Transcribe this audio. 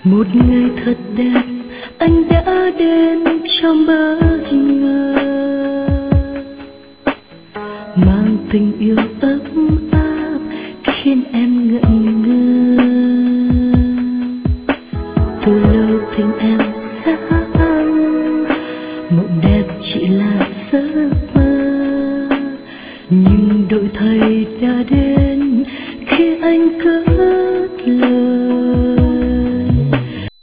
Một ngày thật đẹp anh đã đến trong bất ngờ, mang tình yêu ấm áp khiến em ngẩn ngơ. Từ lâu tình em xa anh, mộng đẹp chỉ là giấc mơ, nhưng đổi thay đã đến khi anh cất